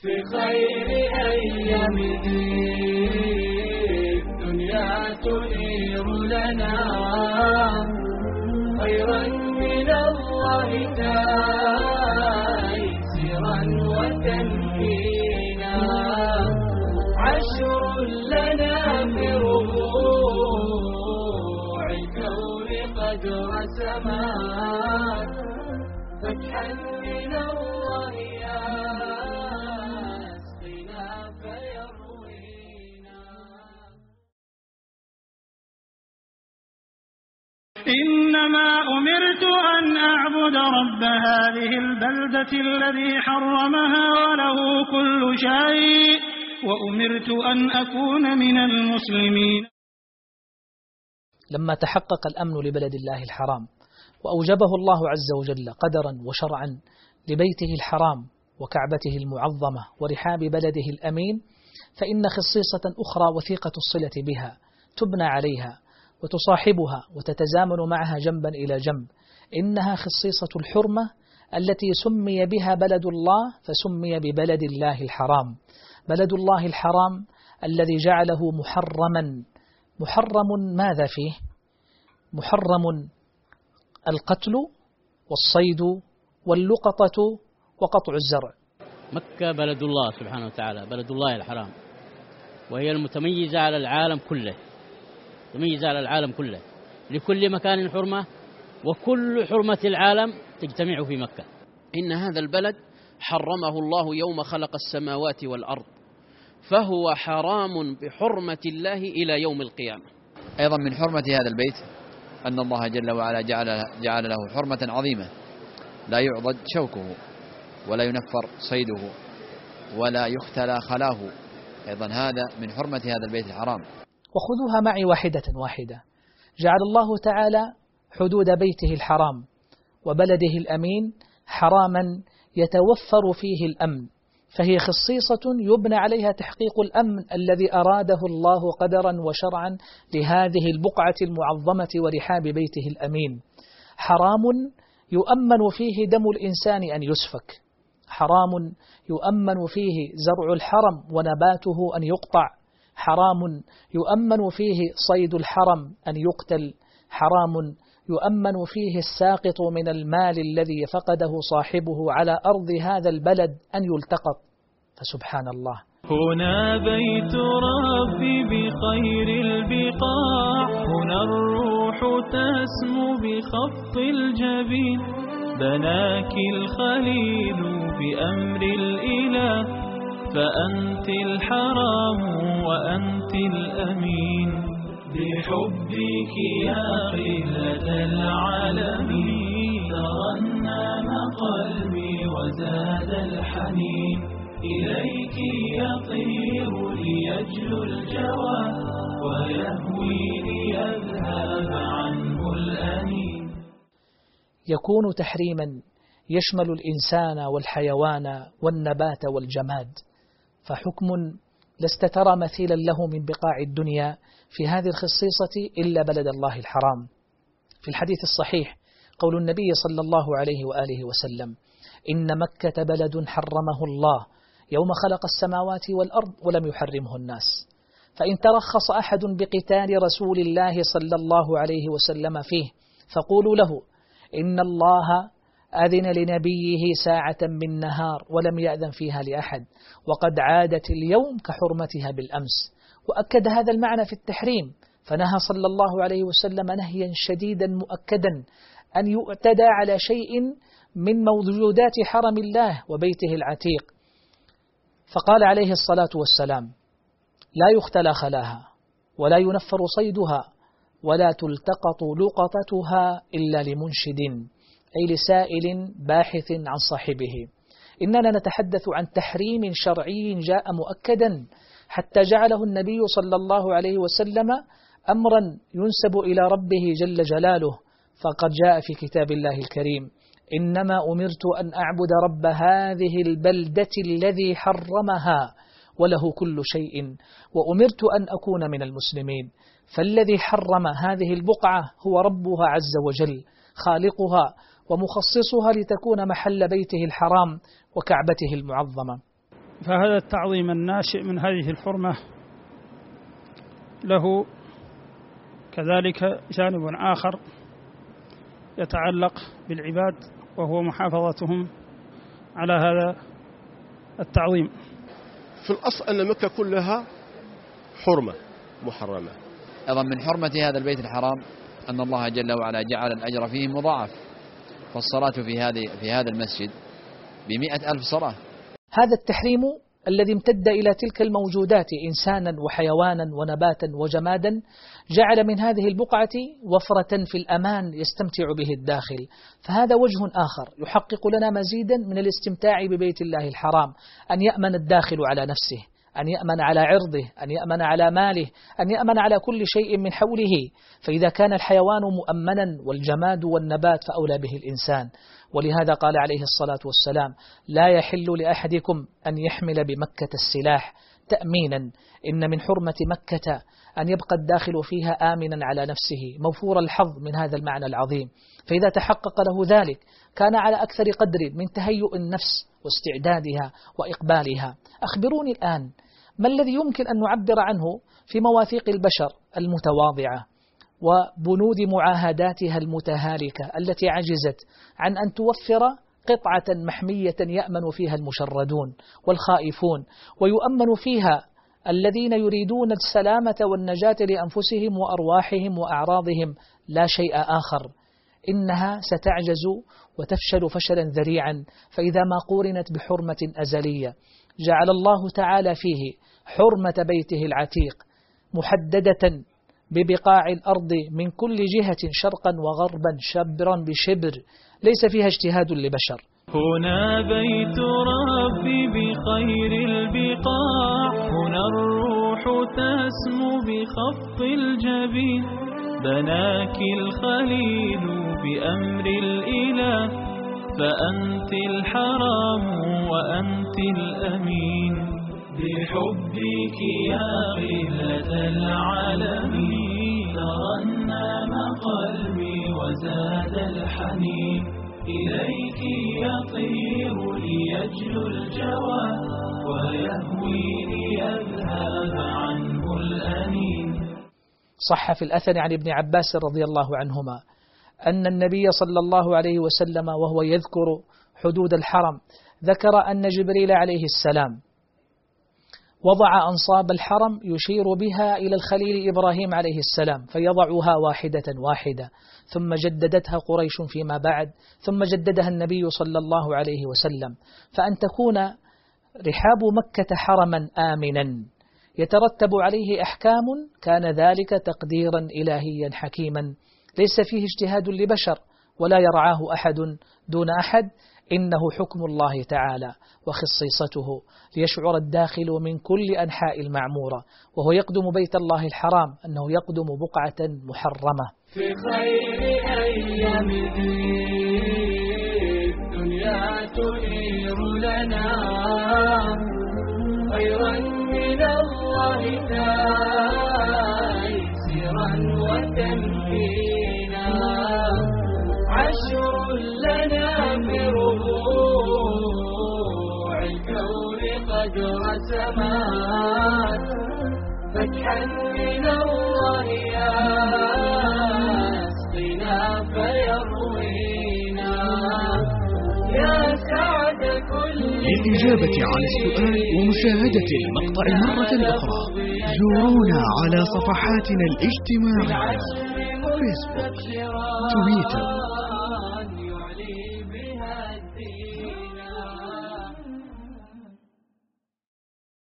في خير أيامه الدنيا تنير لنا خيرا من الله تيسيرا وتمكينا عشر لنا في ربوع الكون قد رسمات فتحا من الله يسقينا فيروينا. إنما أمرت أن أعبد رب هذه البلدة الذي حرمها وله كل شيء وأمرت أن أكون من المسلمين. لما تحقق الأمن لبلد الله الحرام وأوجبه الله عز وجل قدرا وشرعا لبيته الحرام وكعبته المعظمة ورحاب بلده الأمين، فإن خصيصة أخرى وثيقة الصلة بها تبنى عليها وتصاحبها وتتزامن معها جنبا إلى جنب. إنها خصيصة الحرمة التي سمي بها بلد الله، فسمي ببلد الله الحرام. بلد الله الحرام الذي جعله محرما. محرم ماذا فيه؟ محرم القتل والصيد واللقطة وقطع الزرع. مكة بلد الله سبحانه وتعالى، بلد الله الحرام، وهي المتميزة على العالم كله، متميزة على العالم كله، لكل مكان حرمة، وكل حرمة العالم تجتمع في مكة. إن هذا البلد حرمه الله يوم خلق السماوات والأرض، فهو حرام بحرمة الله إلى يوم القيامة. أيضا من حرمة هذا البيت أن الله جل وعلا جعل له حرمة عظيمة لا يعضد شوكه ولا ينفر صيده ولا يختلى خلاه. أيضا هذا من حرمة هذا البيت الحرام. وخذوها معي واحدة واحدة. جعل الله تعالى حدود بيته الحرام وبلده الأمين حراما يتوفر فيه الأمن، فهي خصيصة يبنى عليها تحقيق الأمن الذي أراده الله قدرا وشرعا لهذه البقعة المعظمة ورحاب بيته الأمين. حرام يؤمن فيه دم الإنسان أن يسفك، حرام يؤمن فيه زرع الحرم ونباته أن يقطع، حرام يؤمن فيه صيد الحرم أن يقتل، حرام يؤمن فيه الساقط من المال الذي فقده صاحبه على أرض هذا البلد أن يلتقط. فسبحان الله. هنا بيت ربي بخير البقاع، هنا الروح تسمو بخفض الجبين، بناك الخليل بأمر الإله، فأنت الحرام وأنت الأمين، بحبك يا قلة العالمين، ترنم قلبي وزاد الحنين، إليك يطير ليجلو الجوى ويهوي ليذهب عنه الأنين. يكون تحريما يشمل الإنسان والحيوان والنبات والجماد، فحكم لست ترى مثيلا له من بقاع الدنيا في هذه الخصيصة إلا بلد الله الحرام. في الحديث الصحيح قول النبي صلى الله عليه وآله وسلم: إن مكة بلد حرمه الله يوم خلق السماوات والأرض ولم يحرمه الناس، فإن ترخص أحد بقتال رسول الله صلى الله عليه وسلم فيه فقولوا له إن الله أذن لنبيه ساعة من نهار ولم يأذن فيها لأحد، وقد عادت اليوم كحرمتها بالأمس. وأكد هذا المعنى في التحريم، فنهى صلى الله عليه وسلم نهيا شديدا مؤكدا أن يعتدى على شيء من موجودات حرم الله وبيته العتيق، فقال عليه الصلاة والسلام: لا يختلى خلاها ولا ينفر صيدها ولا تلتقط لقطتها إلا لمنشد، أي لسائل باحث عن صاحبه. إننا نتحدث عن تحريم شرعي جاء مؤكدا حتى جعله النبي صلى الله عليه وسلم أمرا ينسب إلى ربه جل جلاله، فقد جاء في كتاب الله الكريم: إنما أمرت أن أعبد رب هذه البلدة الذي حرمها وله كل شيء وأمرت أن أكون من المسلمين. فالذي حرم هذه البقعة هو ربها عز وجل، خالقها ومخصصها لتكون محل بيته الحرام وكعبته المعظمة. فهذا التعظيم الناشئ من هذه الحرمة له كذلك جانب آخر يتعلق بالعباد، وهو محافظتهم على هذا التعظيم. في الأصل أن مكة كلها حرمة محرمة. أيضا من حرمة هذا البيت الحرام أن الله جل وعلا جعل الأجر فيه مضاعف، فالصلاة في هذا المسجد ب100,000 صلاة. هذا التحريم الذي امتد إلى تلك الموجودات إنسانا وحيوانا ونباتا وجمادا جعل من هذه البقعة وفرة في الأمان يستمتع به الداخل، فهذا وجه آخر يحقق لنا مزيدا من الاستمتاع ببيت الله الحرام، أن يأمن الداخل على نفسه، أن يأمن على عرضه، أن يأمن على ماله، أن يأمن على كل شيء من حوله. فإذا كان الحيوان مؤمنا والجماد والنبات فأولى به الإنسان. ولهذا قال عليه الصلاة والسلام: لا يحل لأحدكم أن يحمل بمكة السلاح تأمينا، إن من حرمة مكة أن يبقى الداخل فيها آمنا على نفسه موفور الحظ من هذا المعنى العظيم. فإذا تحقق له ذلك كان على أكثر قدر من تهيؤ النفس واستعدادها وإقبالها. أخبروني الآن ما الذي يمكن أن نعبر عنه في مواثيق البشر المتواضعة وبنود معاهداتها المتهالكة التي عجزت عن أن توفر قطعة محمية يأمن فيها المشردون والخائفون، ويؤمن فيها الذين يريدون السلامة والنجاة لأنفسهم وأرواحهم وأعراضهم لا شيء آخر. إنها ستعجز وتفشل فشلا ذريعا، فإذا ما قورنت بحرمة أزلية جعل الله تعالى فيه حرمة بيته العتيق محددة ببقاع الأرض من كل جهة شرقا وغربا شبرا بشبر، ليس فيها اجتهاد لبشر. هنا بيت ربي بخير البقاع، هنا الروح تسمو بخفض الجبين، بناك الخليل بأمر الإله، فأنت الحرام وأنت الأمين، بحبك يا غلة العالمين، ترنم قلبي وزاد الحنين، إليك يطير ليجلو الجوى، ويهوي ليذهب عنه الأنين. صح في الأثر عن ابن عباس رضي الله عنهما أن النبي صلى الله عليه وسلم وهو يذكر حدود الحرم ذكر أن جبريل عليه السلام وضع أنصاب الحرم يشير بها إلى الخليل إبراهيم عليه السلام، فيضعها واحدة واحدة، ثم جددتها قريش فيما بعد، ثم جددها النبي صلى الله عليه وسلم. فأن تكون رحاب مكة حرما آمنا يترتب عليه أحكام كان ذلك تقديرا إلهيا حكيما ليس فيه اجتهاد لبشر ولا يرعاه أحد دون أحد، إنه حكم الله تعالى وخصيصته ليشعر الداخل من كل أنحاء المعمورة وهو يقدم بيت الله الحرام أنه يقدم بقعة محرمة. في خير أيام الدنيا تنير لنا خيرا من الله تيسيرا وتمكينا، عشر لنا بربوع الكون قد رسمات، فتحا من الله يسقينا فيروينا، يا سعد كل. للإجابة على السؤال ومشاهدة المقطع مرة أخرى زورونا على صفحاتنا الاجتماعية فيسبوك، تويتر،